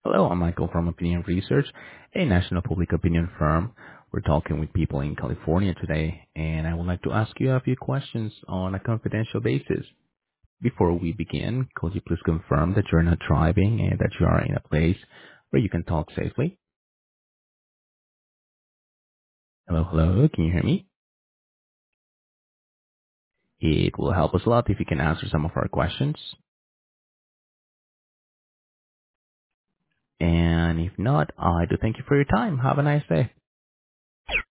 Hello, I'm Michael from Opinion Research, a national public opinion firm. We're talking with people in California today, and I would like to ask you a few questions on a confidential basis. Before we begin, could you please confirm that you're not driving and that you are in a place where you can talk safely? Hello, hello, can you hear me? It will help us a lot if you can answer some of our questions. And if not, I do thank you for your time. Have a nice day.